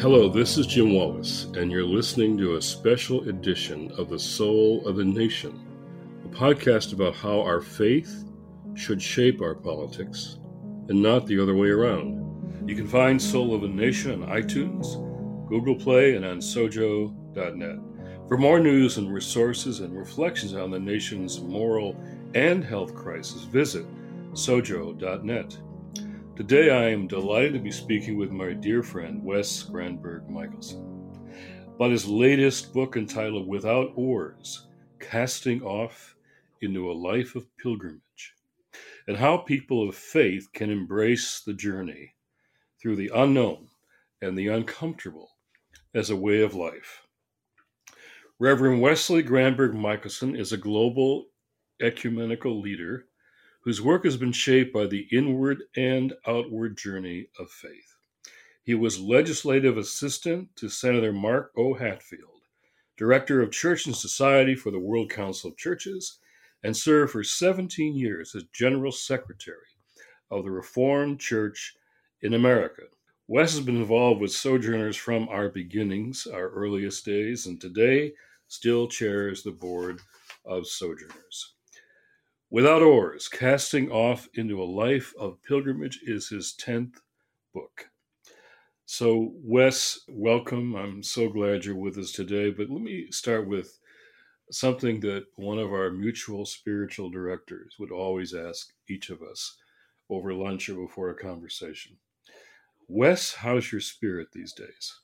Hello, this is Jim Wallace, and you're listening to a special edition of The Soul of the Nation, a podcast about how our faith should shape our politics and not the other way around. You can find Soul of the Nation on iTunes, Google Play, and on sojo.net. For more news and resources and reflections on the nation's moral and health crisis, visit sojo.net. Today, I am delighted to be speaking with my dear friend, Wes Granberg Michelson, about his latest book entitled Without Oars, Casting Off into a Life of Pilgrimage, and how people of faith can embrace the journey through the unknown and the uncomfortable as a way of life. Reverend Wesley Granberg Michelson is a global ecumenical leader whose work has been shaped by the inward and outward journey of faith. He was legislative assistant to Senator Mark O. Hatfield, director of Church and Society for the World Council of Churches, and served for 17 years as general secretary of the Reformed Church in America. Wes has been involved with Sojourners from our beginnings, our earliest days, and today still chairs the board of Sojourners. Without Oars, Casting Off into a Life of Pilgrimage is his 10th book. So, Wes, welcome. I'm so glad you're with us today. But let me start with something that one of our mutual spiritual directors would always ask each of us over lunch or before a conversation. Wes, how's your spirit these days?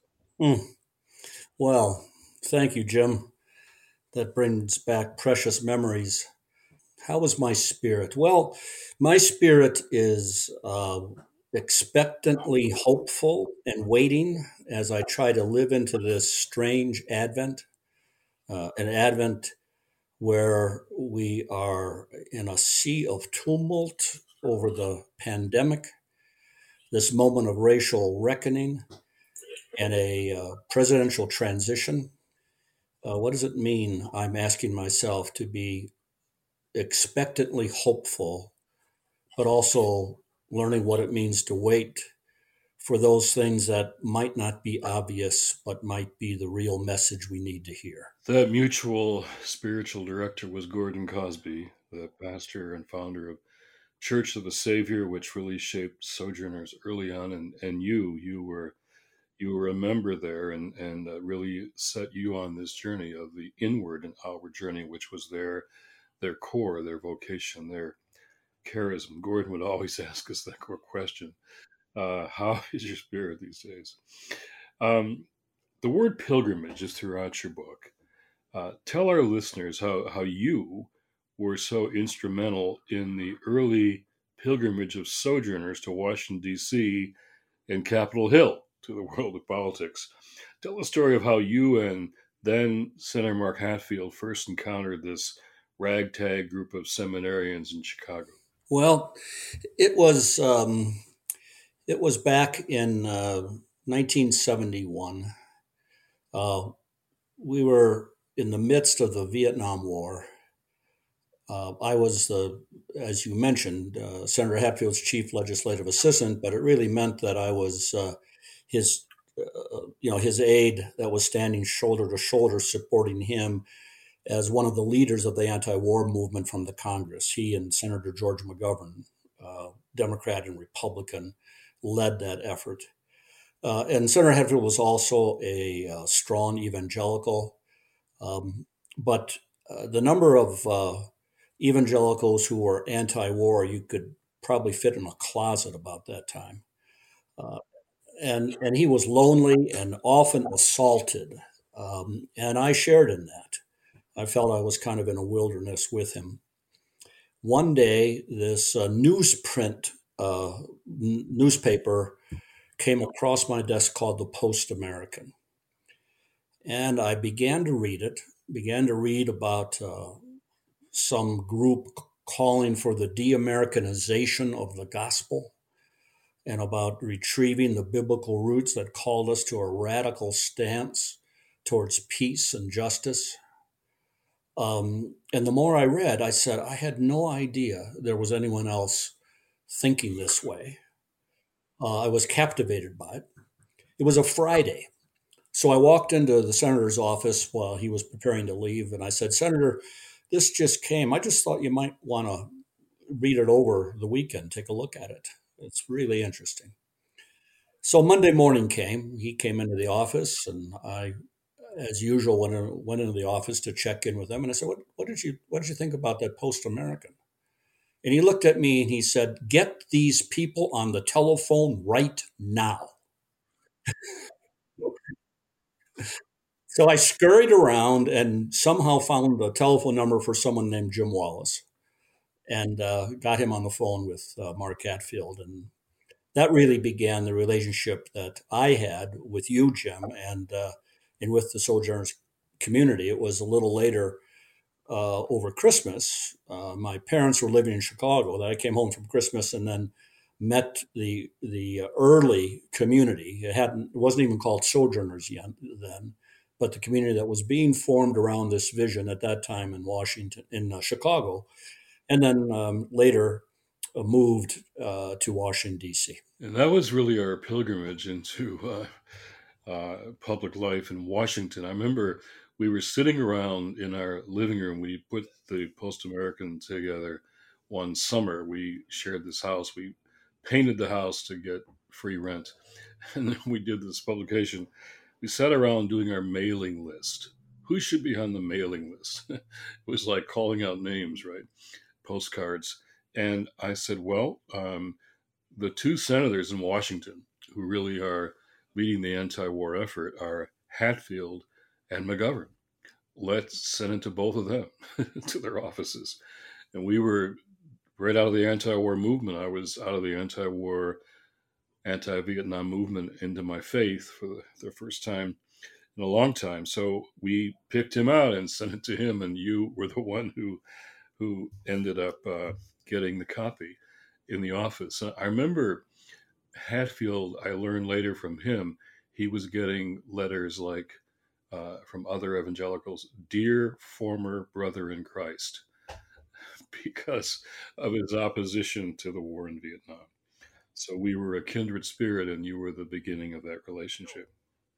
Well, thank you, Jim. That brings back precious memories. How is my spirit? Well, my spirit is expectantly hopeful and waiting as I try to live into this strange Advent, an Advent where we are in a sea of tumult over the pandemic, this moment of racial reckoning, and a presidential transition. What does it mean, I'm asking myself, to be expectantly hopeful, but also learning what it means to wait for those things that might not be obvious, but might be the real message we need to hear? That mutual spiritual director was Gordon Cosby, the pastor and founder of Church of the Savior, which really shaped Sojourners early on, and you were a member there, and really set you on this journey of the inward and outward journey, which was their core, their vocation, their charism. Gordon would always ask us that core question: how is your spirit these days? The word pilgrimage is throughout your book. Tell our listeners how you were so instrumental in the early pilgrimage of Sojourners to Washington, D.C. and Capitol Hill, to the world of politics. Tell the story of how you and then Senator Mark Hatfield first encountered this ragtag group of seminarians in Chicago. Well, it was back in 1971. We were in the midst of the Vietnam War. I was, as you mentioned, Senator Hatfield's chief legislative assistant, but it really meant that I was his aide that was standing shoulder to shoulder supporting him as one of the leaders of the anti-war movement from the Congress. He and Senator George McGovern, Democrat and Republican, led that effort. And Senator Hatfield was also a strong evangelical, but the number of evangelicals who were anti-war, you could probably fit in a closet about that time. And he was lonely and often assaulted. And I shared in that. I felt I was kind of in a wilderness with him. One day, this newsprint newspaper came across my desk called the Post-American. And I began to read it, began to read about some group calling for the de-Americanization of the gospel and about retrieving the biblical roots that called us to a radical stance towards peace and justice. And the more I read, I said, I had no idea there was anyone else thinking this way. I was captivated by it. It was a Friday. So I walked into the senator's office while he was preparing to leave, and I said, Senator, this just came. I just thought you might want to read it over the weekend, take a look at it. It's really interesting. So Monday morning came. He came into the office, and I, as usual, went into the office to check in with him. And I said, what did you think about that Post American? And he looked at me and he said, "Get these people on the telephone right now." So I scurried around and somehow found a telephone number for someone named Jim Wallace, and got him on the phone with Mark Hatfield. And that really began the relationship that I had with you, Jim, and with the Sojourners community. It was a little later, over Christmas. My parents were living in Chicago. That I came home from Christmas and then met the early community. It wasn't even called Sojourners yet then, but the community that was being formed around this vision at that time in Washington, in Chicago, and then later moved to Washington D.C. And that was really our pilgrimage into public life in Washington. I remember we were sitting around in our living room. We put the Post American together one summer. We shared this house. We painted the house to get free rent. And then we did this publication. We sat around doing our mailing list. Who should be on the mailing list? It was like calling out names, right? Postcards. And I said, well, the two senators in Washington who really are leading the anti-war effort are Hatfield and McGovern. Let's send it to both of them, to their offices. And we were right out of the anti-war movement. I was out of the anti-Vietnam movement into my faith for the first time in a long time. So we picked him out and sent it to him, and you were the one who ended up getting the copy in the office. I remember Hatfield, I learned later from him, he was getting letters like from other evangelicals, "Dear former brother in Christ," because of his opposition to the war in Vietnam. So we were a kindred spirit, and you were the beginning of that relationship.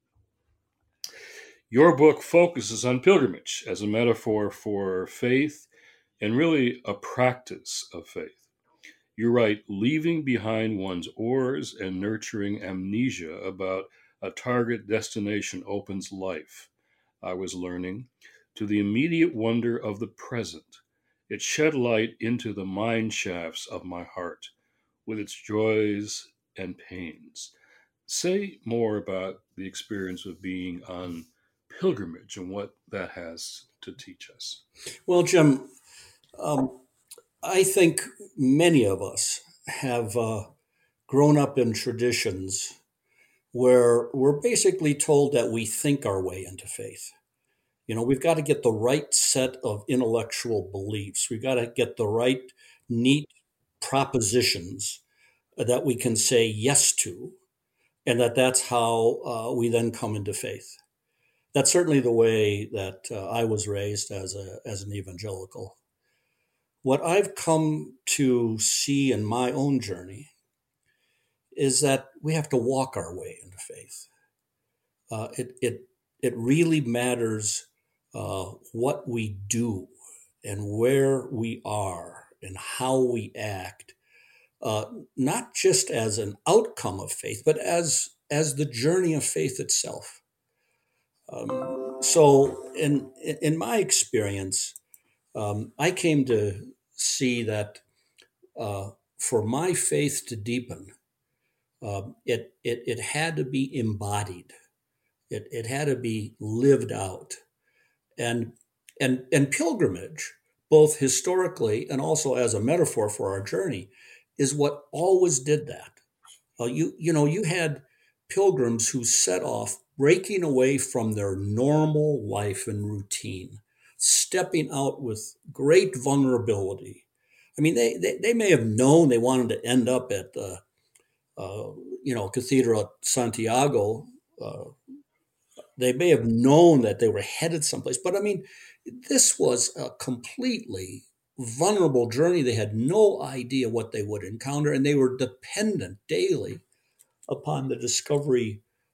Your book focuses on pilgrimage as a metaphor for faith and really a practice of faith. You write, leaving behind one's oars and nurturing amnesia about a target destination opens life, I was learning, to the immediate wonder of the present. It shed light into the mine shafts of my heart with its joys and pains. Say more about the experience of being on pilgrimage and what that has to teach us. Well, Jim, um, I think many of us have grown up in traditions where we're basically told that we think our way into faith. You know, we've got to get the right set of intellectual beliefs. We've got to get the right, neat propositions that we can say yes to, and that's how we then come into faith. That's certainly the way that I was raised as an evangelical. What I've come to see in my own journey is that we have to walk our way into faith. It really matters what we do and where we are and how we act, not just as an outcome of faith, but as the journey of faith itself. So, in my experience, I came to see that for my faith to deepen, it had to be embodied. It had to be lived out, and pilgrimage, both historically and also as a metaphor for our journey, is what always did that. You had pilgrims who set off breaking away from their normal life and routine, stepping out with great vulnerability. I mean, they may have known they wanted to end up at the Cathedral at Santiago. They may have known that they were headed someplace, but I mean, this was a completely vulnerable journey. They had no idea what they would encounter, and they were dependent daily upon the discovery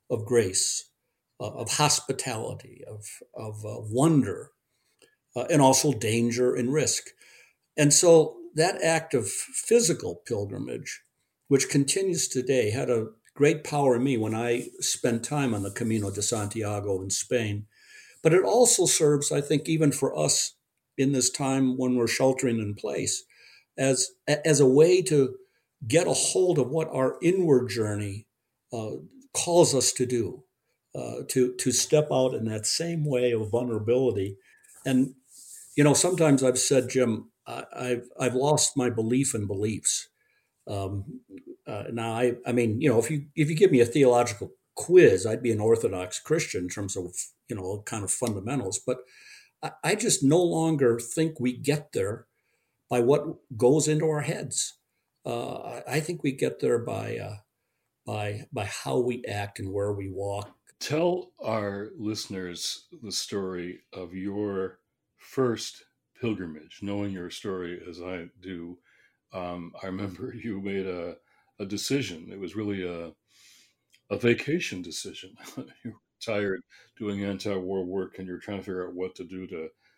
of grace, of hospitality, of wonder, and also danger and risk. And so that act of physical pilgrimage, which continues today, had a great power in me when I spent time on the Camino de Santiago in Spain. But it also serves, I think, even for us in this time when we're sheltering in place, as a way to get a hold of what our inward journey calls us to do, to step out in that same way of vulnerability. And sometimes I've said, Jim, I've lost my belief in beliefs. Um, Now, I mean, if you give me a theological quiz, I'd be an Orthodox Christian in terms of kind of fundamentals. But I just no longer think we get there by what goes into our heads. I think we get there by how we act and where we walk. Tell our listeners the story of your first pilgrimage, knowing your story as I do. I remember you made a decision. It was really a vacation decision. You were tired doing anti-war work, and you're trying to figure out what to do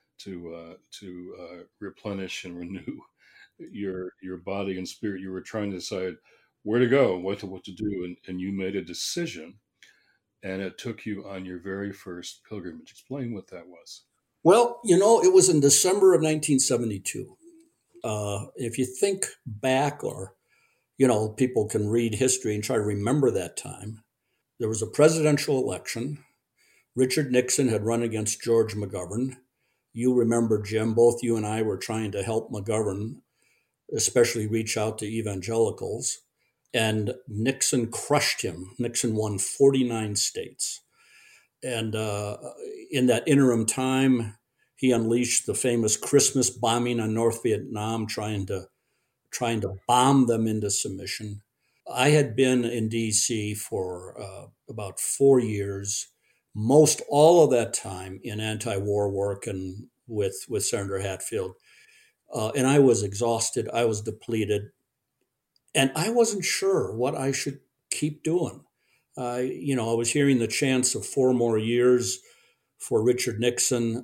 to replenish and renew your body and spirit. You were trying to decide where to go, what to do, and you made a decision, and it took you on your very first pilgrimage. Explain what that was. Well, it was in December of 1972. If you think back, or people can read history and try to remember that time. There was a presidential election. Richard Nixon had run against George McGovern. You remember, Jim, both you and I were trying to help McGovern, especially reach out to evangelicals. And Nixon crushed him. Nixon won 49 states. And in that interim time, he unleashed the famous Christmas bombing on North Vietnam, trying to bomb them into submission. I had been in D.C. for about 4 years, most all of that time in anti-war work and with Senator Hatfield. And I was exhausted. I was depleted. And I wasn't sure what I should keep doing. I was hearing the chants of 4 more years for Richard Nixon.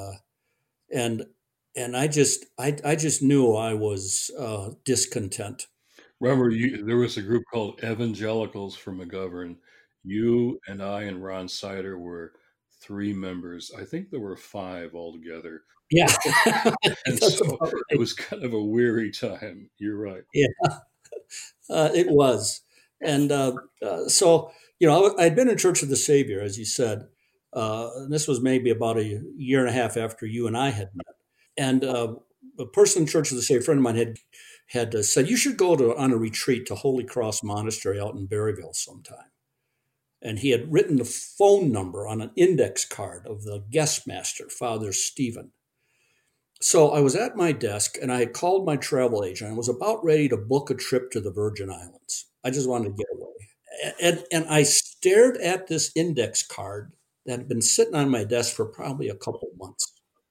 And I just knew I was discontent. Remember, there was a group called Evangelicals for McGovern. You and I and Ron Sider were 3 members. I think there were 5 altogether. Yeah. And so it was kind of a weary time. You're right. Yeah, it was. And so, I'd been in Church of the Savior, as you said. And this was maybe about a year and a half after you and I had met. And a person in Church of the Savior, a friend of mine, had said, you should go on a retreat to Holy Cross Monastery out in Berryville sometime. And he had written the phone number on an index card of the guest master, Father Stephen. So I was at my desk and I had called my travel agent. I was about ready to book a trip to the Virgin Islands. I just wanted to get away. And I stared at this index card that had been sitting on my desk for probably a couple of months.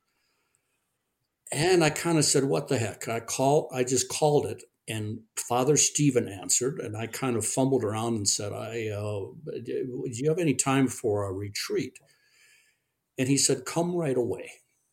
And I kind of said, what the heck? I just called it. And Father Stephen answered. And I kind of fumbled around and said, do you have any time for a retreat? And he said, come right away.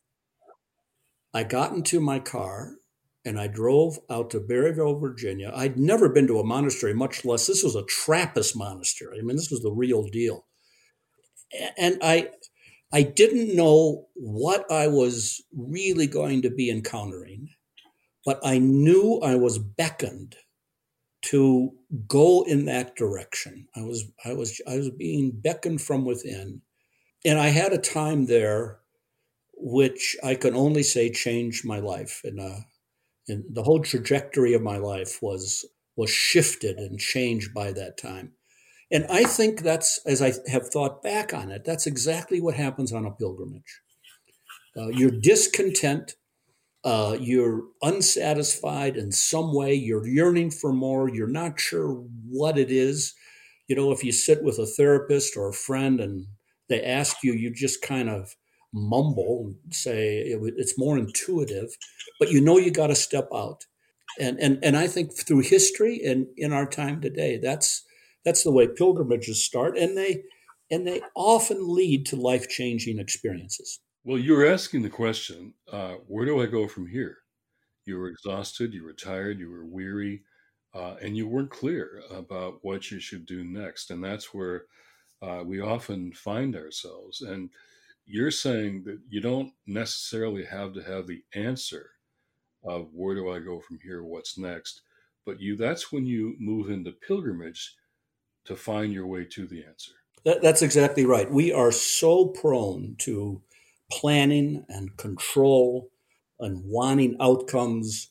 I got into my car and I drove out to Berryville, Virginia. I'd never been to a monastery, much less this was a Trappist monastery. I mean, this was the real deal. And I didn't know what I was really going to be encountering, but I knew I was beckoned to go in that direction. I was being beckoned from within. And I had a time there which I can only say changed my life. And the whole trajectory of my life was shifted and changed by that time. And I think that's, as I have thought back on it, that's exactly what happens on a pilgrimage. You're discontent. You're unsatisfied in some way. You're yearning for more. You're not sure what it is. If you sit with a therapist or a friend and they ask you, you just kind of mumble and say it's more intuitive, but you got to step out. And I think through history and in our time today, that's That's the way pilgrimages start, and they often lead to life-changing experiences. Well, you were asking the question, where do I go from here? You were exhausted, you were tired, you were weary, and you weren't clear about what you should do next. And that's where we often find ourselves. And you're saying that you don't necessarily have to have the answer of where do I go from here, what's next, but that's when you move into pilgrimage to find your way to the answer. That's exactly right. We are so prone to planning and control and wanting outcomes.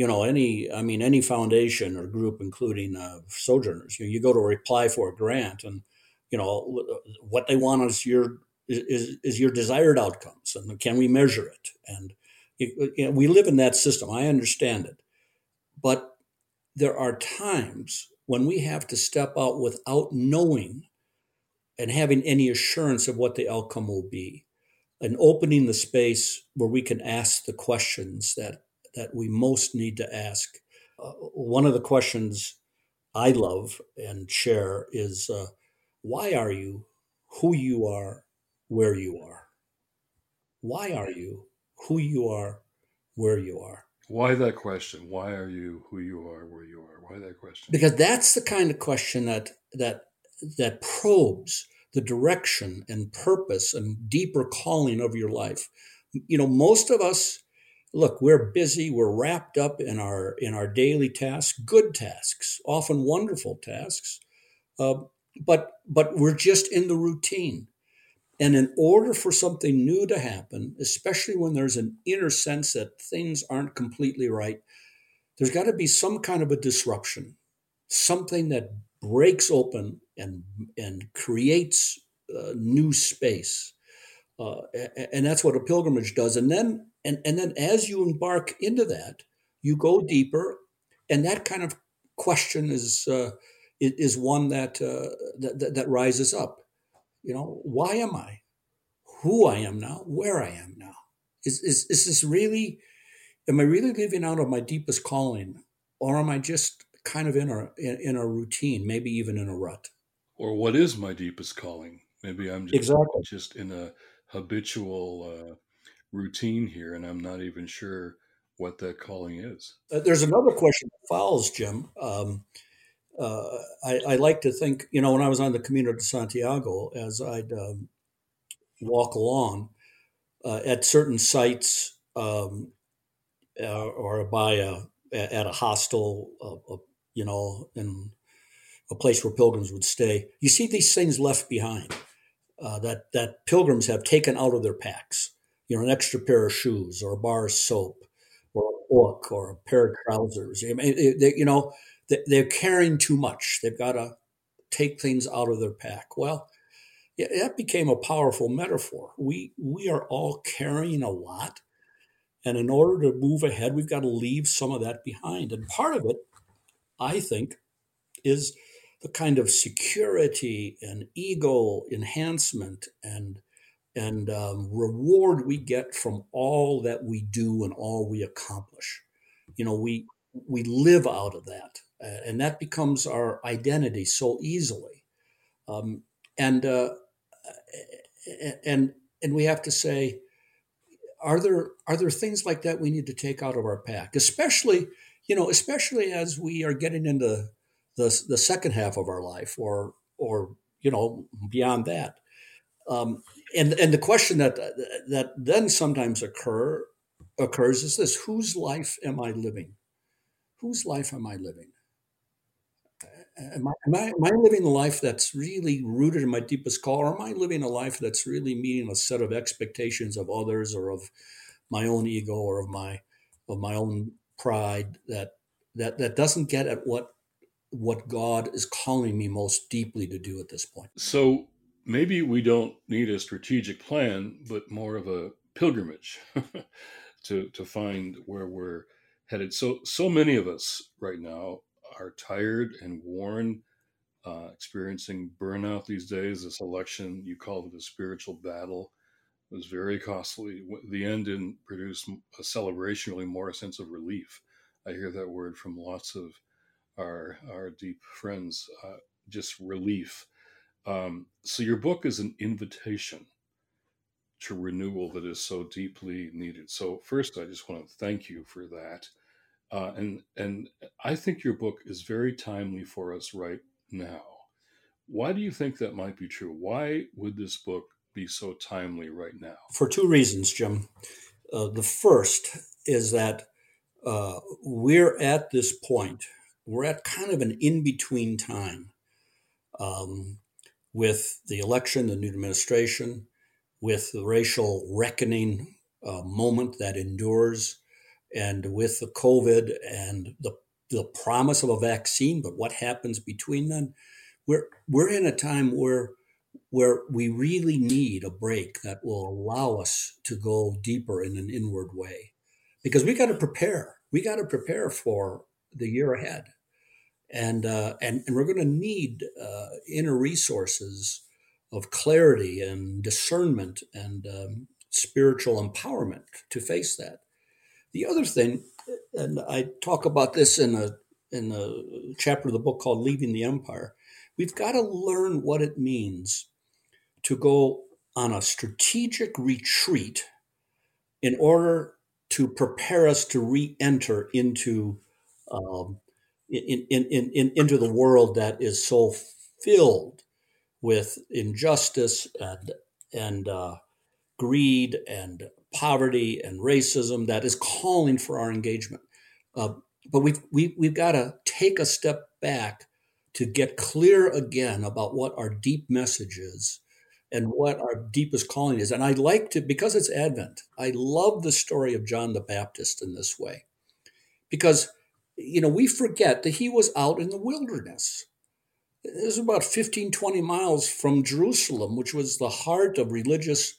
Any foundation or group, including sojourners, you go to apply for a grant, and what they want is your desired outcomes, and can we measure it? And we live in that system. I understand it, but there are times when we have to step out without knowing and having any assurance of what the outcome will be, and opening the space where we can ask the questions that we most need to ask. One of the questions I love and share is, why are you who you are, where you are? Why are you who you are, where you are? Why that question? Why are you who you are, where you are? Why that question? Because that's the kind of question that probes the direction and purpose and deeper calling of your life. Most of us, look, we're busy, we're wrapped up in our daily tasks, good tasks, often wonderful tasks, uh, but we're just in the routine. And in order for something new to happen, especially when there's an inner sense that things aren't completely right, there's got to be some kind of a disruption, something that breaks open and creates new space. And that's what a pilgrimage does. And then as you embark into that, you go deeper, and that kind of question is one that rises up. Why am I who I am now, where I am now? Is this really? Am I really living out of my deepest calling, or am I just kind of in a routine, maybe even in a rut? Or what is my deepest calling? Maybe I'm Exactly. just in a habitual routine here, and I'm not even sure what that calling is. There's another question that follows, Jim. I like to think, when I was on the Camino de Santiago, as I'd walk along at certain sites, or at a hostel, in a place where pilgrims would stay, you see these things left behind, that pilgrims have taken out of their packs. An extra pair of shoes, or a bar of soap, or a book, or a pair of trousers. I mean, they're carrying too much. They've got to take things out of their pack. Well, yeah, that became a powerful metaphor. We are all carrying a lot, and in order to move ahead, we've got to leave some of that behind. And part of it, I think, is the kind of security and ego enhancement and reward we get from all that we do and all we accomplish. We live out of that, and that becomes our identity so easily. Um, and and and we have to say, are there things like that we need to take out of our pack, especially as we are getting into the second half of our life, or beyond that. Um, and the question that then sometimes occurs is this: whose life am I living? Whose life am I living? Am I living a life that's really rooted in my deepest call, or am I living a life that's really meeting a set of expectations of others, or of my own ego, or of my own pride, that doesn't get at what God is calling me most deeply to do at this point? So maybe we don't need a strategic plan, but more of a pilgrimage to find where we're headed. So many of us right now are tired and worn, experiencing burnout these days. This election, you called it a spiritual battle, was very costly. The end didn't produce a celebration, really more a sense of relief. I hear that word from lots of our deep friends. just relief. So your book is an invitation to renewal that is so deeply needed. So first, I just want to thank you for that. And I think your book is very timely for us right now. Why do you think that might be true? Why would this book be so timely right now? For two reasons, Jim. The first is that we're at this point, we're at kind of an in between time um, with the election, the new administration, with the racial reckoning moment that endures, and with the COVID and the promise of a vaccine. But what happens between then? We're in a time where we really need a break that will allow us to go deeper in an inward way, because we got to prepare. We got to prepare for the year ahead, and we're going to need inner resources of clarity and discernment and spiritual empowerment to face that. The other thing, and I talk about this in a chapter of the book called "Leaving the Empire," we've got to learn what it means to go on a strategic retreat in order to prepare us to re-enter um, into the world that is so filled with injustice and greed and poverty and racism that is calling for our engagement. Uh, but we've got to take a step back to get clear again about what our deep message is and what our deepest calling is. And I like to, because it's Advent, I love the story of John the Baptist in this way, because we forget that he was out in the wilderness. It was about 15, 20 miles from Jerusalem, which was the heart of religious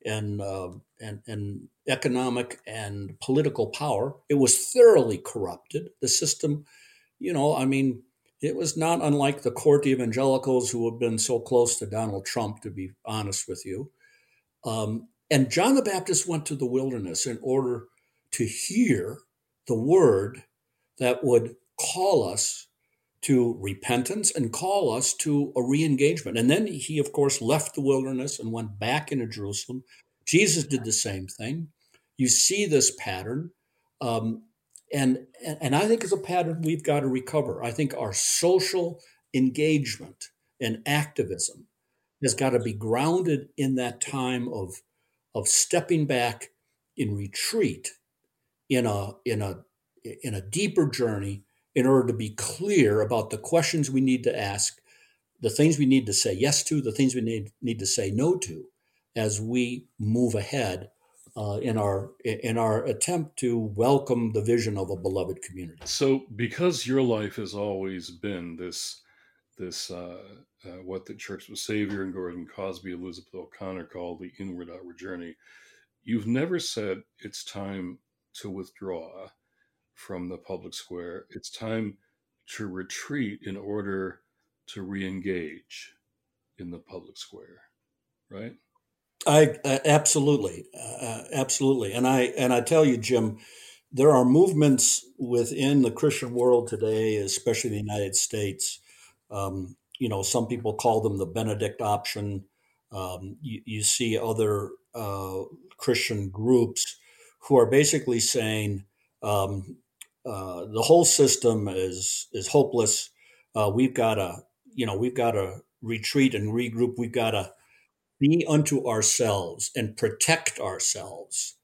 and economic and political power. It was thoroughly corrupted. The system, I mean, it was not unlike the court evangelicals who have been so close to Donald Trump, to be honest with you. And John the Baptist went to the wilderness in order to hear the word that would call us to repentance and call us to a re-engagement. And then he, of course, left the wilderness and went back into Jerusalem. Jesus did the same thing. You see this pattern. Um, and I think it's a pattern we've got to recover. I think our social engagement and activism has got to be grounded in that time of stepping back in retreat in a deeper journey in order to be clear about the questions we need to ask, the things we need to say yes to, the things we need to say no to, as we move ahead in our attempt to welcome the vision of a beloved community. So, because your life has always been this what the Church of Savior and Gordon Cosby, Elizabeth O'Connor called the inward outward journey, you've never said it's time to withdraw from the public square. It's time to retreat in order to re-engage in the public square, right? I absolutely, and I tell you, Jim, there are movements within the Christian world today, especially the United States. Some people call them the Benedict option. You see other Christian groups who are basically saying the whole system is hopeless. We've got to retreat and regroup. We've got to be unto ourselves and protect ourselves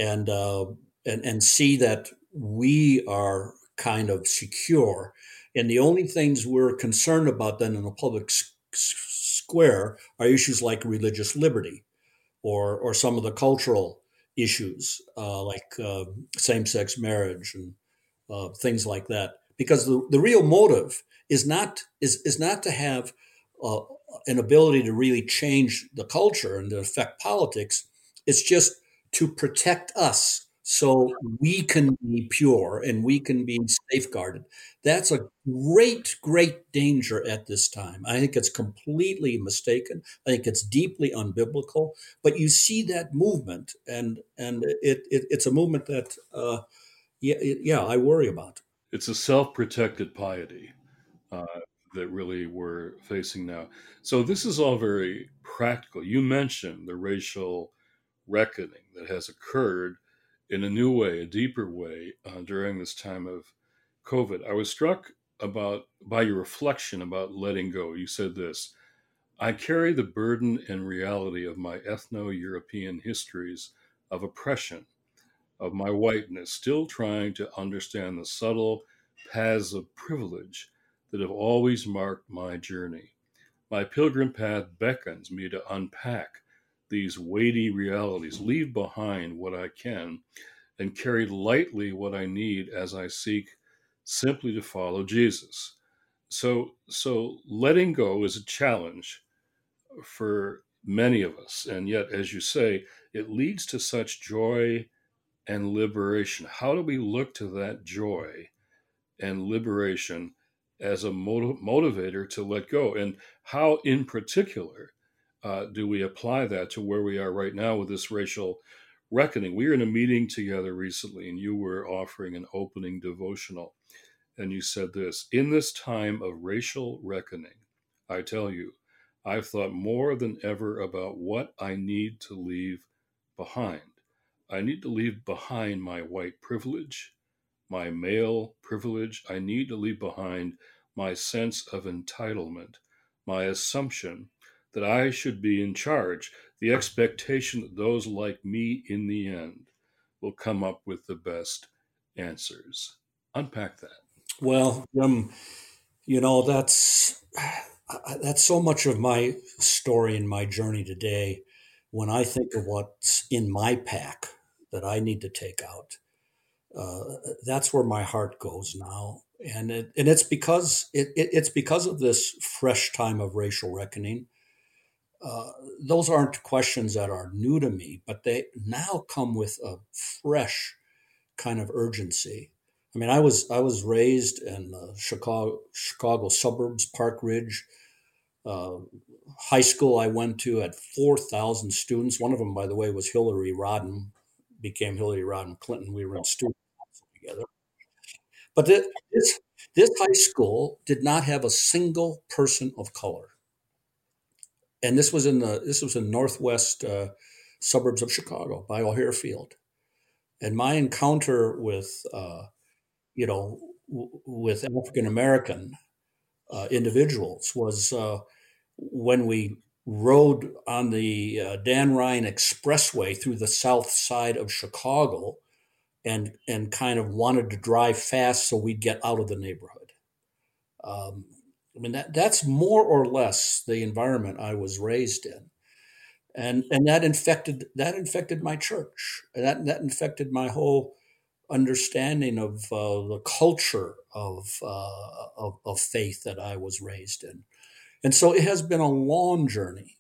and see that we are kind of secure. And the only things we're concerned about then in the public square are issues like religious liberty or some of the cultural issues like same-sex marriage and things like that. Because the real motive is not to have uh, an ability to really change the culture and to affect politics. It's just to protect us so we can be pure and we can be safeguarded. That's a great, great danger at this time. I think it's completely mistaken. I think it's deeply unbiblical. But you see that movement, and it's a movement that yeah, I worry about. It's a self-protected piety. Uh, that really we're facing now. So this is all very practical. You mentioned the racial reckoning that has occurred in a new way, a deeper way, during this time of COVID. I was struck by your reflection about letting go. You said this: I carry the burden and reality of my ethno-European histories of oppression, of my whiteness, still trying to understand the subtle paths of privilege that have always marked my journey. My pilgrim path beckons me to unpack these weighty realities, leave behind what I can, and carry lightly what I need as I seek simply to follow Jesus. So letting go is a challenge for many of us, and yet, as you say, it leads to such joy and liberation. How do we look to that joy and liberation as a motivator to let go? And how, in particular, do we apply that to where we are right now with this racial reckoning? We were in a meeting together recently, and you were offering an opening devotional. And you said this: in this time of racial reckoning, I tell you, I've thought more than ever about what I need to leave behind. I need to leave behind my white privilege, my male privilege. I need to leave behind my sense of entitlement, my assumption that I should be in charge, the expectation that those like me in the end will come up with the best answers. Unpack that. Well, that's so much of my story and my journey today. When I think of what's in my pack that I need to take out, that's where my heart goes now, and it's because of this fresh time of racial reckoning. Those aren't questions that are new to me, but they now come with a fresh kind of urgency. I mean, I was raised in Chicago suburbs, Park Ridge. Uh, High school I went to had 4,000 students. One of them, by the way, was Hillary Rodham, became Hillary Rodham Clinton. We were in student council together. But this high school did not have a single person of color, and this was in northwest suburbs of Chicago by O'Hare Field. And my encounter with with African American individuals was when we rode on the Dan Ryan Expressway through the south side of Chicago, and kind of wanted to drive fast so we'd get out of the neighborhood. Um, I mean, that's more or less the environment I was raised in, and that infected my church. That infected my whole understanding of the culture of faith that I was raised in. And so it has been a long journey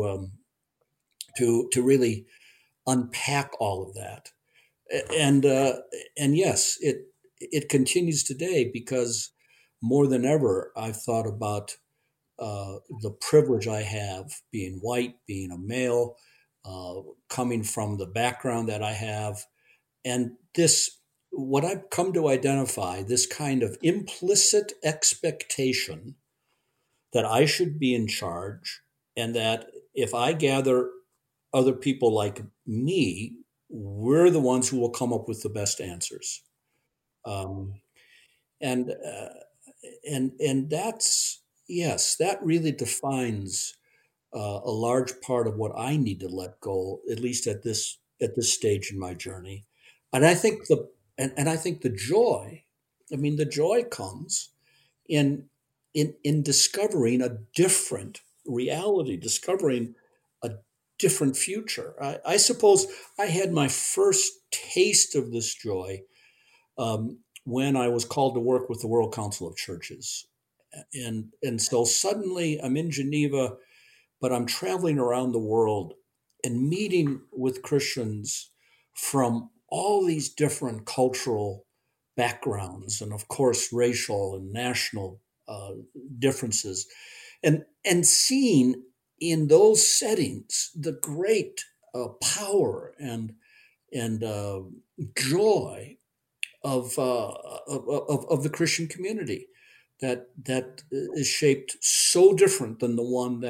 to really unpack all of that. And yes, it continues today, because more than ever I've thought about the privilege I have being white, being a male, coming from the background that I have, and this, what I've come to identify, this kind of implicit expectation that I should be in charge, and that if I gather other people like me, we're the ones who will come up with the best answers. Um, and and that's, yes, that really defines a large part of what I need to let go, at least at this stage in my journey. And I think and I think the joy, I mean, the joy comes in in discovering a different reality, discovering a different future. I suppose I had my first taste of this joy when I was called to work with the World Council of Churches, and so suddenly I'm in Geneva, but I'm traveling around the world and meeting with Christians from all these different cultural backgrounds, and of course racial and national uh, differences, and seeing in those settings the great power and joy of the Christian community. that is shaped so different than the one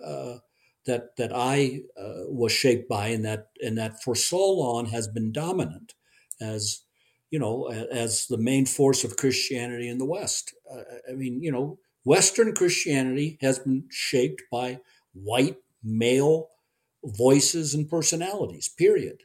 that I was shaped by, and that for so long has been dominant as as the main force of Christianity in the West. I mean, Western Christianity has been shaped by white male voices and personalities. Period.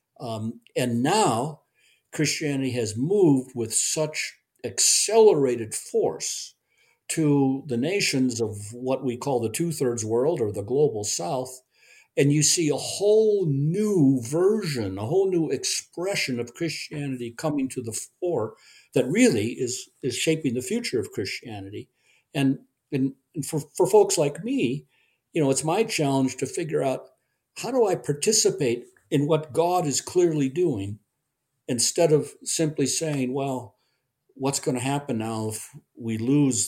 And now Christianity has moved with such accelerated force to the nations of what we call the two-thirds world or the global south. And you see a whole new version, a whole new expression of Christianity coming to the fore that really is shaping the future of Christianity. And, and for folks like me, it's my challenge to figure out, how do I participate in what God is clearly doing, instead of simply saying, well, what's going to happen now if we lose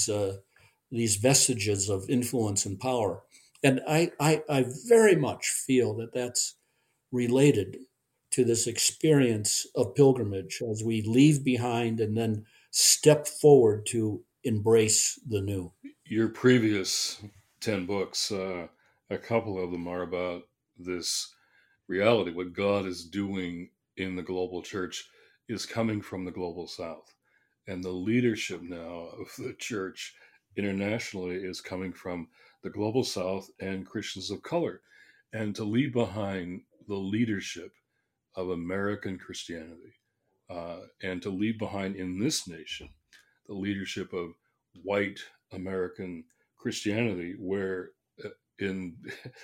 these vestiges of influence and power? And I very much feel that that's related to this experience of pilgrimage as we leave behind and then step forward to embrace the new. Your previous 10 books, a couple of them are about this reality. What God is doing in the global church is coming from the global south. And the leadership now of the church internationally is coming from the global south and Christians of color. And to leave behind the leadership of American Christianity, and to leave behind in this nation the leadership of white American Christianity, where in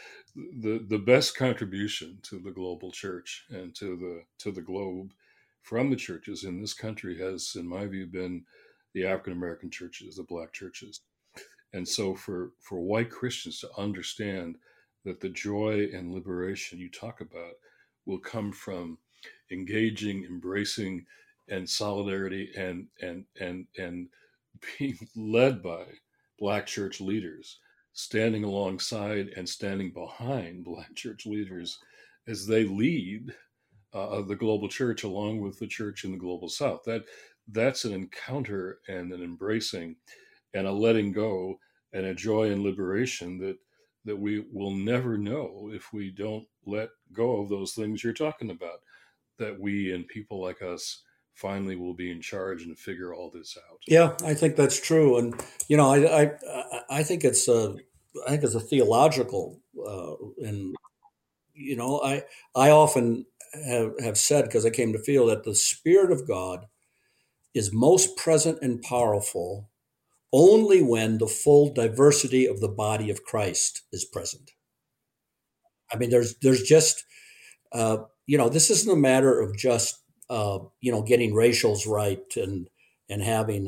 the best contribution to the global church and to the globe from the churches in this country has, in my view, been the African American churches, the Black churches. And so for white Christians to understand that the joy and liberation you talk about will come from engaging, embracing, and solidarity, and being led by Black church leaders, standing alongside and standing behind Black church leaders as they lead the global church along with the church in the global south. That's an encounter and an embracing and a letting go and a joy and liberation that we will never know if we don't let go of those things you're talking about, that we and people like us finally will be in charge and figure all this out. Yeah, I think that's true, and I think it's a theological, and I often have said, because I came to feel that the Spirit of God is most present and powerful only when the full diversity of the body of Christ is present. I mean, there's just this isn't a matter of just getting racials right and having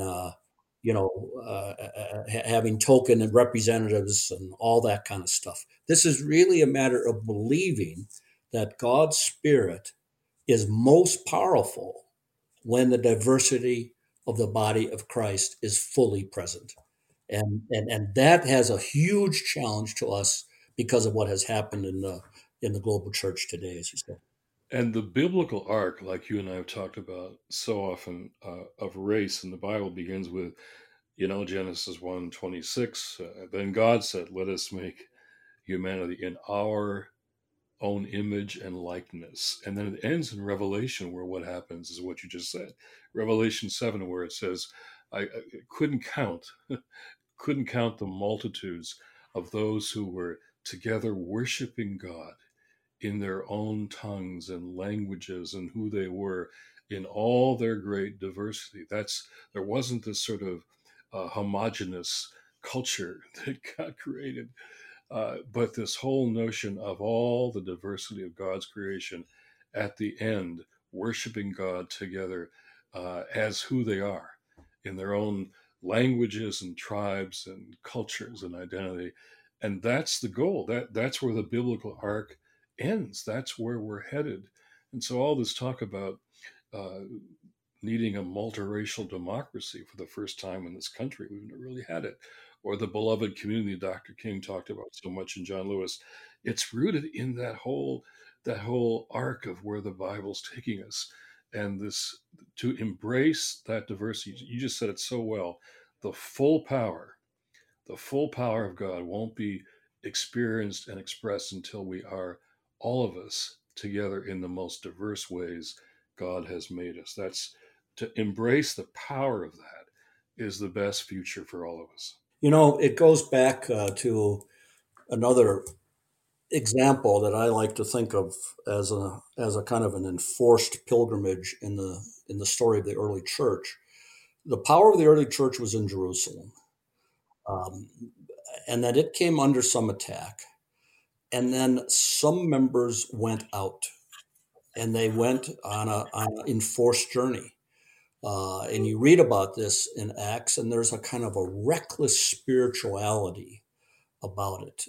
having token and representatives and all that kind of stuff. This is really a matter of believing that God's Spirit is most powerful when the diversity of the body of Christ is fully present. And that has a huge challenge to us because of what has happened in the global church today, as you said. And the biblical arc, like you and I have talked about so often, of race in the Bible begins with, Genesis 1:26. Then God said, let us make humanity in our own image and likeness. And then it ends in Revelation, where what happens is what you just said. Revelation 7, where it says, I couldn't count, couldn't count the multitudes of those who were together worshiping God in their own tongues and languages and who they were in all their great diversity. There wasn't this sort of homogenous culture that God created, but this whole notion of all the diversity of God's creation at the end, worshiping God together as who they are in their own languages and tribes and cultures and identity. And that's the goal. That's where the biblical arc ends. That's where we're headed. And so all this talk about uh, needing a multiracial democracy for the first time in this country, we've never really had it, or the beloved community Dr. King talked about so much in John Lewis, it's rooted in that whole arc of where the Bible's taking us, and this, to embrace that diversity. You just said it so well. the full power, the full power of God won't be experienced and expressed until we are, all of us, together in the most diverse ways God has made us. That's to embrace the power of that is the best future for all of us. It goes back to another example that I like to think of as a kind of an enforced pilgrimage in the story of the early church. The power of the early church was in Jerusalem, um, and that it came under some attack, and then some members went out, and they went on an enforced journey. And you read about this in Acts, and there's a kind of a reckless spirituality about it.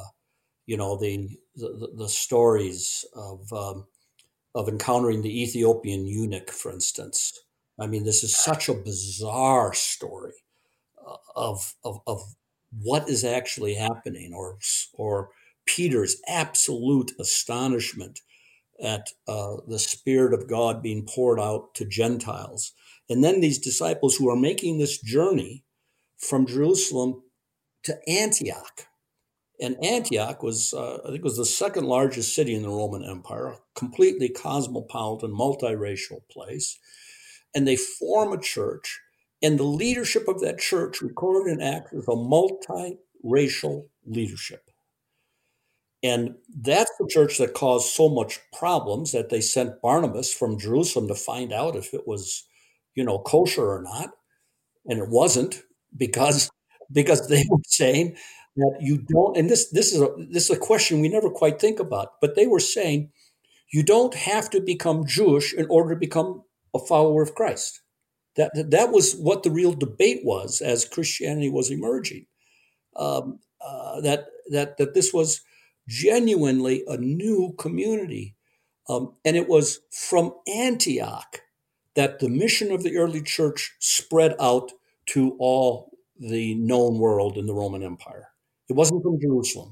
The stories of encountering the Ethiopian eunuch, for instance. I mean, this is such a bizarre story of what is actually happening, or Peter's absolute astonishment at the Spirit of God being poured out to Gentiles. And then these disciples who are making this journey from Jerusalem to Antioch. And Antioch was, I think, was the second largest city in the Roman Empire, a completely cosmopolitan, multiracial place. And they form a church. And the leadership of that church, recorded in Acts, is a multiracial leadership. And that's the church that caused so much problems that they sent Barnabas from Jerusalem to find out if it was, kosher or not. And it wasn't, because they were saying that you don't. And this is a question we never quite think about. But they were saying you don't have to become Jewish in order to become a follower of Christ. That was what the real debate was as Christianity was emerging. That this was genuinely a new community. And it was from Antioch that the mission of the early church spread out to all the known world in the Roman Empire. It wasn't from Jerusalem.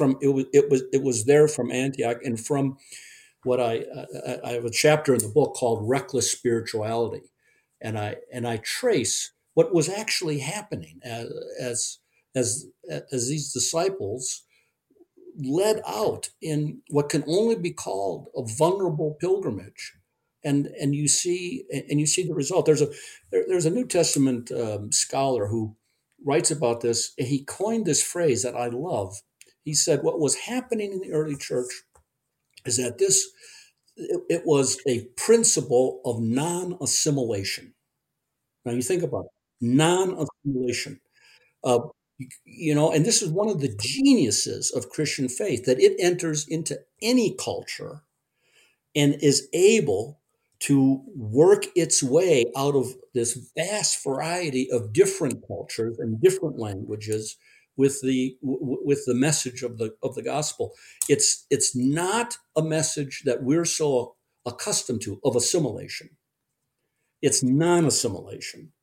It was there from Antioch, and from what I have a chapter in the book called Reckless Spirituality, and I trace what was actually happening as these disciples led out in what can only be called a vulnerable pilgrimage, and you see the result. There's a New Testament scholar who writes about this, and he coined this phrase that I love. He said what was happening in the early church is that it was a principle of non-assimilation. Now you think about it, non-assimilation. Uh, and this is one of the geniuses of Christian faith, that it enters into any culture and is able to work its way out of this vast variety of different cultures and different languages with the message of the gospel. It's not a message that we're so accustomed to of assimilation. It's non-assimilation.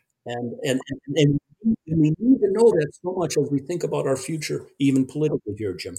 And we need to know that so much as we think about our future, even politically here, Jim.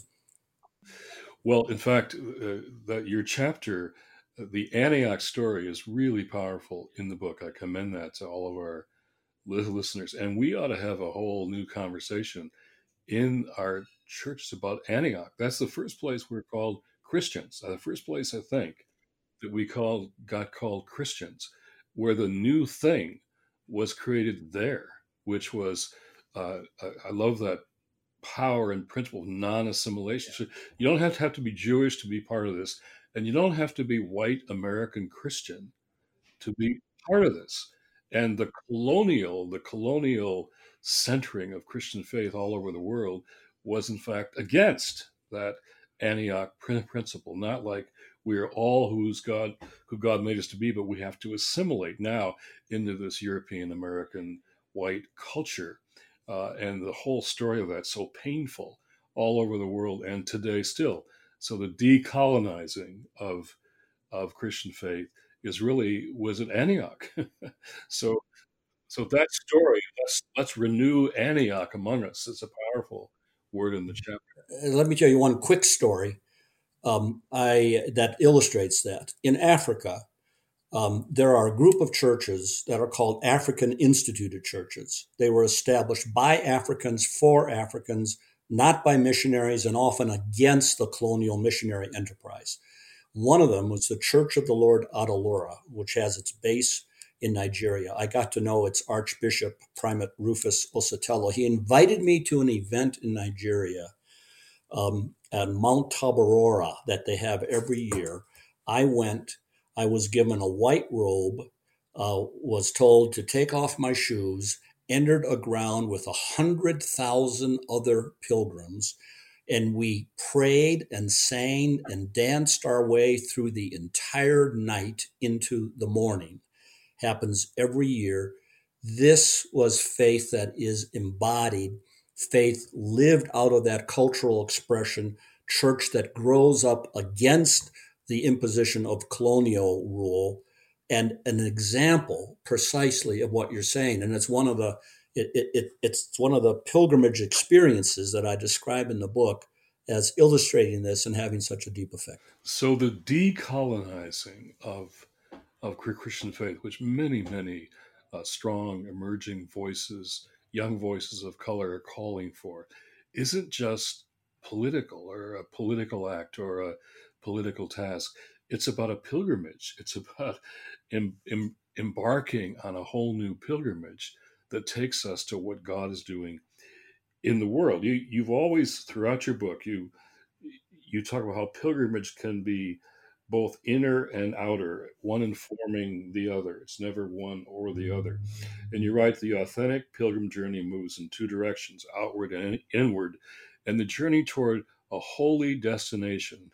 Well, in fact, that your chapter, the Antioch story, is really powerful in the book. I commend that to all of our listeners. And we ought to have a whole new conversation in our churches about Antioch. That's the first place we're called Christians. The first place, I think, that got called Christians, where the new thing was created there, which was, I love that power and principle of non-assimilation. So you don't have to be Jewish to be part of this, and you don't have to be white American Christian to be part of this. And the colonial centering of Christian faith all over the world was in fact against that Antioch principle. Not like we are all who God made us to be, but we have to assimilate now into this European American white culture. And the whole story of that so painful all over the world and today still. So the decolonizing of Christian faith was at Antioch. so that story, let's renew Antioch among us. It's a powerful word in the chapter. Let me tell you one quick story that illustrates that. In Africa, There are a group of churches that are called African Instituted Churches. They were established by Africans for Africans, not by missionaries, and often against the colonial missionary enterprise. One of them was the Church of the Lord Adalora, which has its base in Nigeria. I got to know its Archbishop, Primate Rufus Osatello. He invited me to an event in Nigeria at Mount Tabarora that they have every year. I went. I was given a white robe, was told to take off my shoes, entered a ground with 100,000 other pilgrims, and we prayed and sang and danced our way through the entire night into the morning. Happens every year. This was faith that is embodied, faith lived out of that cultural expression, church that grows up against the imposition of colonial rule, and an example precisely of what you're saying. And it's one of the it's one of the pilgrimage experiences that I describe in the book as illustrating this and having such a deep effect. So the decolonizing of Christian faith, which many strong emerging voices, young voices of color are calling for, isn't just political or a political act or a political task. It's about a pilgrimage. It's about embarking on a whole new pilgrimage that takes us to what God is doing in the world. You've always, throughout your book, you talk about how pilgrimage can be both inner and outer, one informing the other. It's never one or the other. And you write, the authentic pilgrim journey moves in two directions, outward and inward, and the journey toward a holy destination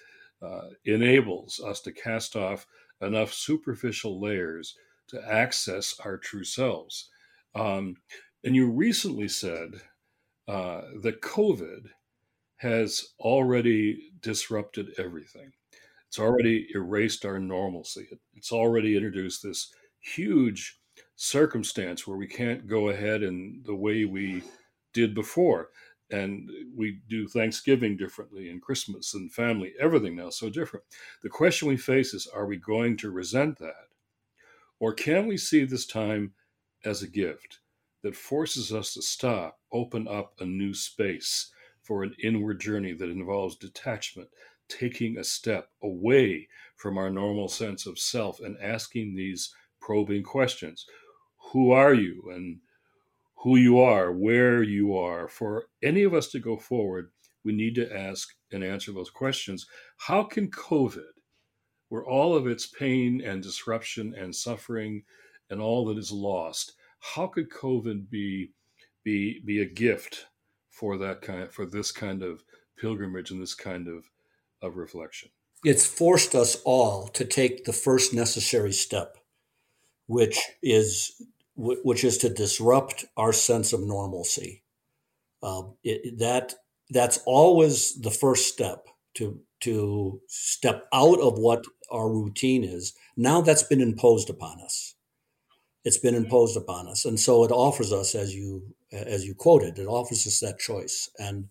enables us to cast off enough superficial layers to access our true selves. And you recently said that COVID has already disrupted everything. It's already erased our normalcy. It's already introduced this huge circumstance where we can't go ahead in the way we did before. And we do Thanksgiving differently and Christmas and family, everything now so different. The question we face is, are we going to resent that? Or can we see this time as a gift that forces us to stop, open up a new space for an inward journey that involves detachment, taking a step away from our normal sense of self and asking these probing questions? Who are you, and who you are, where you are? For any of us to go forward, we need to ask and answer those questions. How can COVID, where all of its pain and disruption and suffering and all that is lost, how could COVID be a gift for this kind of pilgrimage and this kind of reflection? It's forced us all to take the first necessary step, which is to disrupt our sense of normalcy. That's always the first step, to step out of what our routine is. Now that's been imposed upon us. It's been imposed upon us, and so it offers us, as you quoted, it offers us that choice, and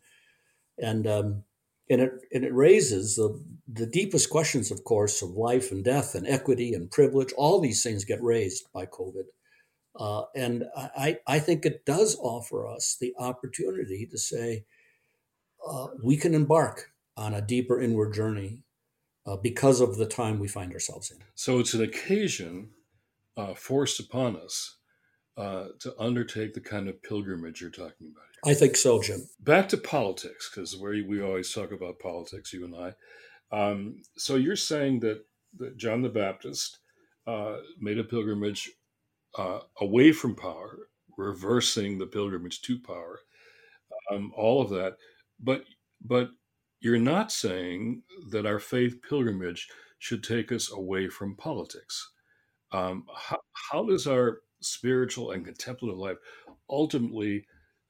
it raises the deepest questions, of course, of life and death and equity and privilege. All these things get raised by COVID. And I think it does offer us the opportunity to say, we can embark on a deeper inward journey because of the time we find ourselves in. So it's an occasion forced upon us to undertake the kind of pilgrimage you're talking about here. I think so, Jim. Back to politics, because we always talk about politics, you and I. So you're saying that John the Baptist made a pilgrimage away from power, reversing the pilgrimage to power, all of that. But you're not saying that our faith pilgrimage should take us away from politics. How does our spiritual and contemplative life ultimately,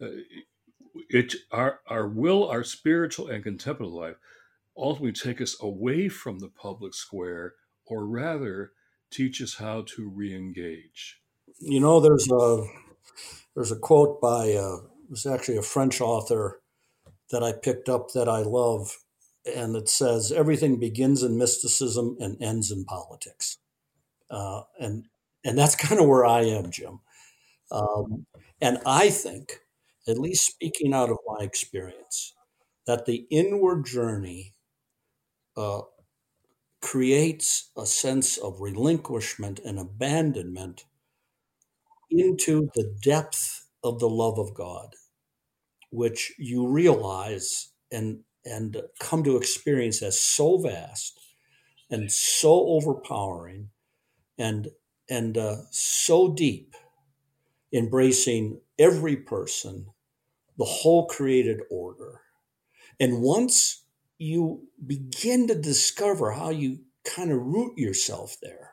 our spiritual and contemplative life ultimately take us away from the public square, or rather teach us how to re-engage? You know, there's a quote by it was actually a French author that I picked up that I love, and it says, "Everything begins in mysticism and ends in politics." And that's kind of where I am, Jim. Um, and I think, at least speaking out of my experience, that the inward journey uh, creates a sense of relinquishment and abandonment into the depth of the love of God, which you realize and come to experience as so vast and so overpowering and and so deep, embracing every person, the whole created order. And once you begin to discover how you kind of root yourself there,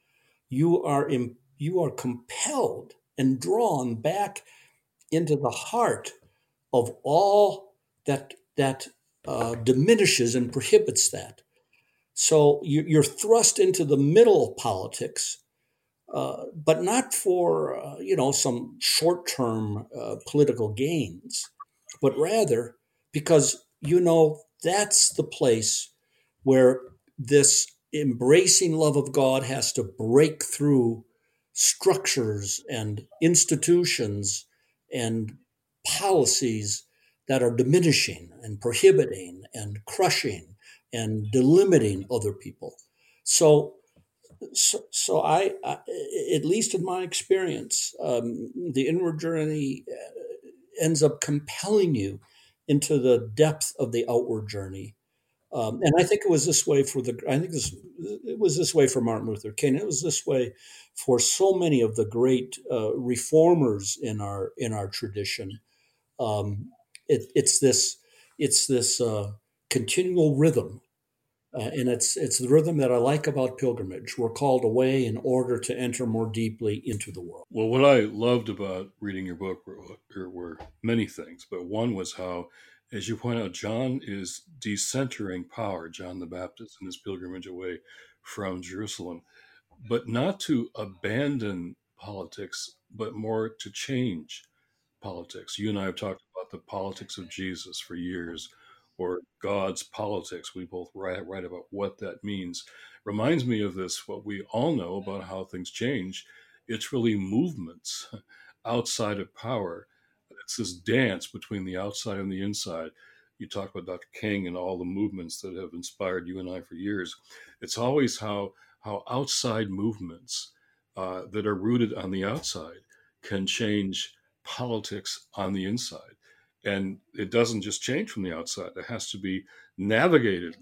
you are compelled and drawn back into the heart of all that diminishes and prohibits that. So you're thrust into the middle of politics, but not for some short-term political gains, but rather because that's the place where this embracing love of God has to break through structures and institutions and policies that are diminishing and prohibiting and crushing and delimiting other people. So so, at least in my experience, the inward journey ends up compelling you into the depth of the outward journey. And I think it was this way it was this way for Martin Luther King. It was this way for so many of the great reformers in our tradition. Um, it's this continual rhythm, and it's the rhythm that I like about pilgrimage. We're called away in order to enter more deeply into the world. Well, what I loved about reading your book were many things, but one was how, as you point out, John is decentering power, John the Baptist, in his pilgrimage away from Jerusalem, but not to abandon politics, but more to change politics. You and I have talked about the politics of Jesus for years, or God's politics. We both write about what that means. Reminds me of this, what we all know about how things change. It's really movements outside of power. It's this dance between the outside and the inside. You talk about Dr. King and all the movements that have inspired you and I for years. It's always how outside movements that are rooted on the outside can change politics on the inside. And it doesn't just change from the outside, it has to be navigated,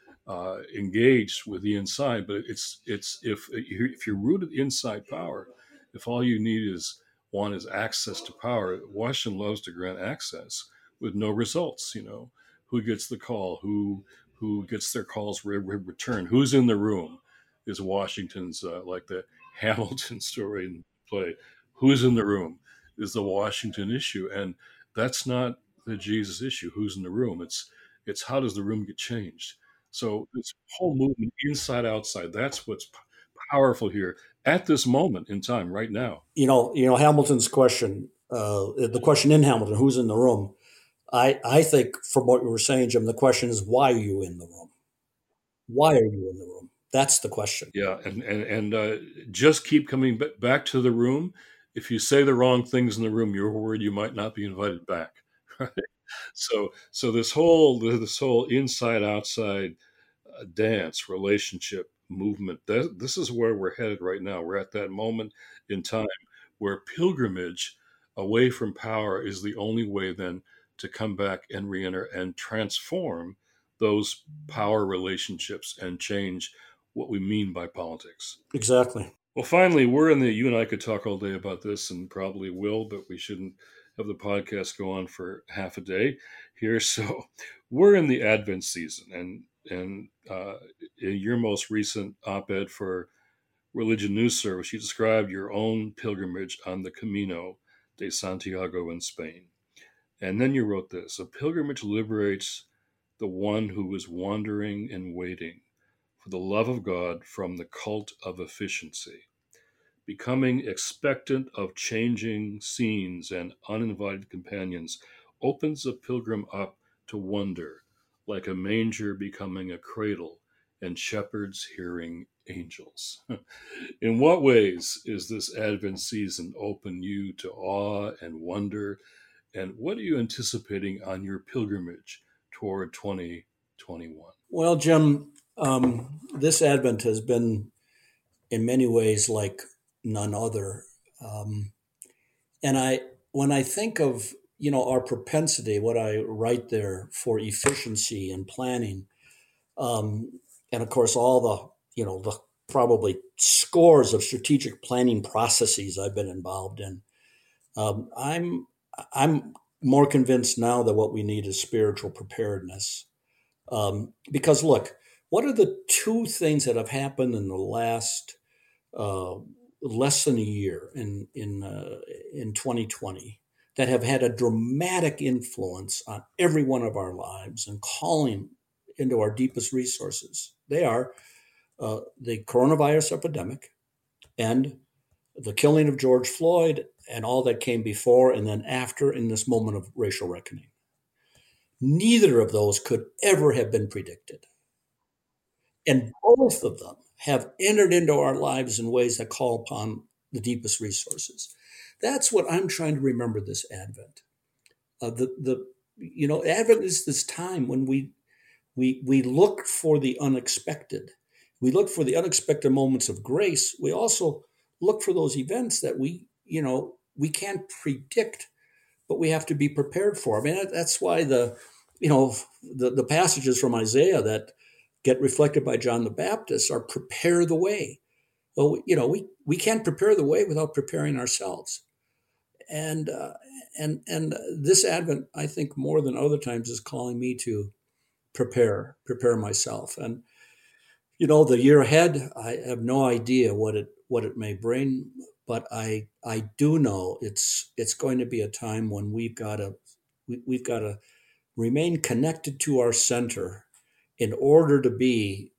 engaged with the inside. But it's if you're rooted inside power, if all you need is access to power. Washington loves to grant access with no results. Who gets the call, who gets their calls returned, who's in the room, is Washington's like the Hamilton story in the play. Who's in the room is the Washington issue, and that's not the Jesus issue. Who's in the room? It's how does the room get changed? So this whole movement, inside outside, that's what's powerful here at this moment in time, right now. Hamilton's question, the question in Hamilton, who's in the room? I think from what you were saying, Jim, the question is, why are you in the room? Why are you in the room? That's the question. Yeah, and just keep coming back to the room. If you say the wrong things in the room, you're worried you might not be invited back. Right? So this whole inside outside dance relationship movement. This is where we're headed right now. We're at that moment in time where pilgrimage away from power is the only way then to come back and re-enter and transform those power relationships and change what we mean by politics. Exactly. Well, finally, you and I could talk all day about this and probably will, but we shouldn't have the podcast go on for half a day here. So we're in the Advent season, and in your most recent op-ed for Religion News Service, you described your own pilgrimage on the Camino de Santiago in Spain. And then you wrote this: a pilgrimage liberates the one who is wandering and waiting for the love of God from the cult of efficiency. Becoming expectant of changing scenes and uninvited companions opens a pilgrim up to wonder, like a manger becoming a cradle and shepherds hearing angels. In what ways is this Advent season open you to awe and wonder? And what are you anticipating on your pilgrimage toward 2021? Well, Jim, this Advent has been in many ways like none other. Um, and when I think of our propensity, what I write there for efficiency and planning, um, and of course all the probably scores of strategic planning processes I've been involved in, um, I'm I'm more convinced now that what we need is spiritual preparedness. Because look, what are the two things that have happened in the last uh, less than a year in 2020 that have had a dramatic influence on every one of our lives and calling into our deepest resources? They are the coronavirus epidemic and the killing of George Floyd and all that came before and then after in this moment of racial reckoning. Neither of those could ever have been predicted. And both of them have entered into our lives in ways that call upon the deepest resources. That's what I'm trying to remember this Advent. Advent is this time when we look for the unexpected. We look for the unexpected moments of grace. We also look for those events that we can't predict, but we have to be prepared for. I mean, that's why the passages from Isaiah that get reflected by John the Baptist are prepare the way. Well, we can't prepare the way without preparing ourselves. And this Advent, I think, more than other times, is calling me to prepare myself. And the year ahead, I have no idea what it may bring, but I do know it's going to be a time when we've got to remain connected to our center in order to be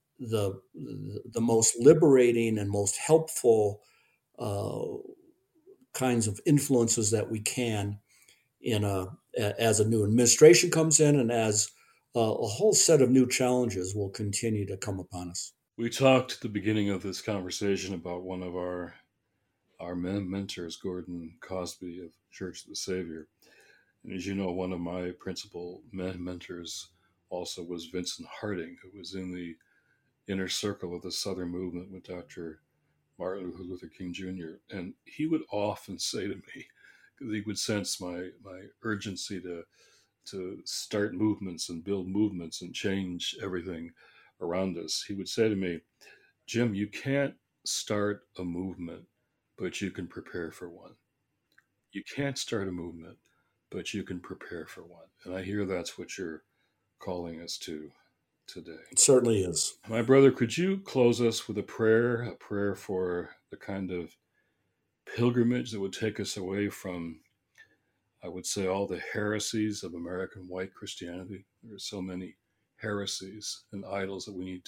the most liberating and most helpful uh, kinds of influences that we can as a new administration comes in and as a whole set of new challenges will continue to come upon us. We talked at the beginning of this conversation about one of our mentors, Gordon Cosby of Church of the Savior. And as you know, one of my principal mentors also was Vincent Harding, who was in the inner circle of the Southern movement with Dr. Martin Luther King Jr. And he would often say to me, because he would sense my urgency to start movements and build movements and change everything around us, he would say to me, Jim, you can't start a movement, but you can prepare for one. You can't start a movement, but you can prepare for one. And I hear that's what you're calling us to today. It certainly is. My brother, could you close us with a prayer for the kind of pilgrimage that would take us away from, I would say, all the heresies of American white Christianity? There are so many heresies and idols that we need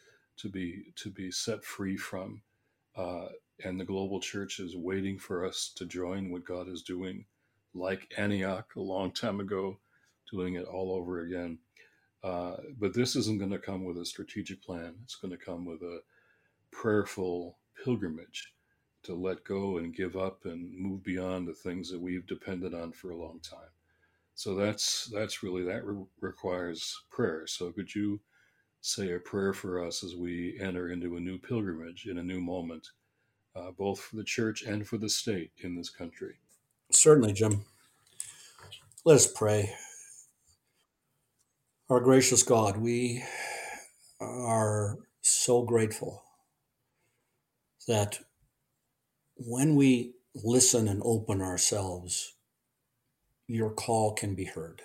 to be set free from. Uh, and the global church is waiting for us to join what God is doing, like Antioch a long time ago, doing it all over again. But this isn't going to come with a strategic plan. It's going to come with a prayerful pilgrimage to let go and give up and move beyond the things that we've depended on for a long time. So that's really requires prayer. So could you say a prayer for us as we enter into a new pilgrimage in a new moment, both for the church and for the state in this country? Certainly, Jim. Let us pray. Our gracious God, we are so grateful that when we listen and open ourselves, your call can be heard.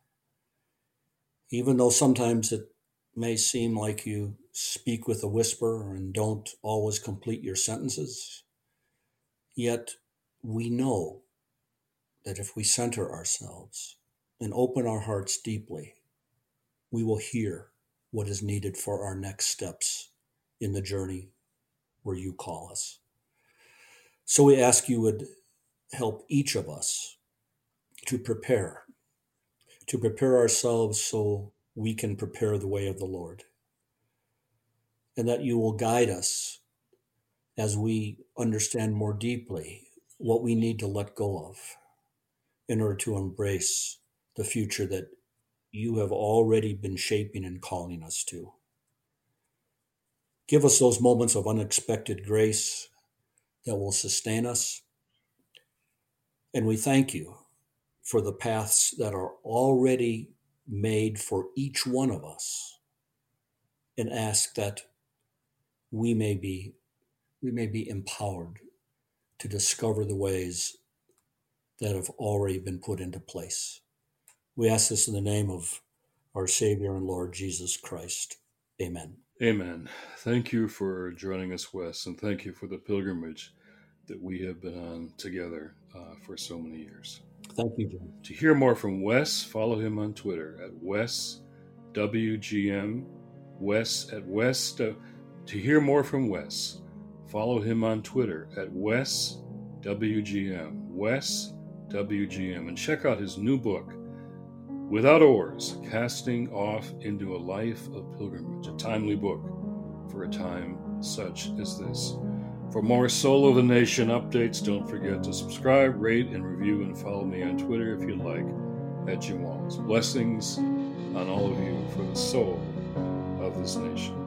Even though sometimes it may seem like you speak with a whisper and don't always complete your sentences, yet we know that if we center ourselves and open our hearts deeply, we will hear what is needed for our next steps in the journey where you call us. So we ask you would help each of us to prepare ourselves so we can prepare the way of the Lord. and that you will guide us as we understand more deeply what we need to let go of in order to embrace the future that you have already been shaping and calling us to. Give us those moments of unexpected grace that will sustain us. And we thank you for the paths that are already made for each one of us, and ask that we may be empowered to discover the ways that have already been put into place. We ask this in the name of our Savior and Lord Jesus Christ. Amen. Amen. Thank you for joining us, Wes, and thank you for the pilgrimage that we have been on together for so many years. Thank you, Jim. To hear more from Wes, follow him on Twitter at WesWGM. To hear more from Wes, follow him on Twitter at WesWGM. WesWGM. And check out his new book, Without Oars, Casting Off into a Life of Pilgrimage, a timely book for a time such as this. For more Soul of the Nation updates, don't forget to subscribe, rate, and review, and follow me on Twitter if you'd like, at Jim Walls. Blessings on all of you for the soul of this nation.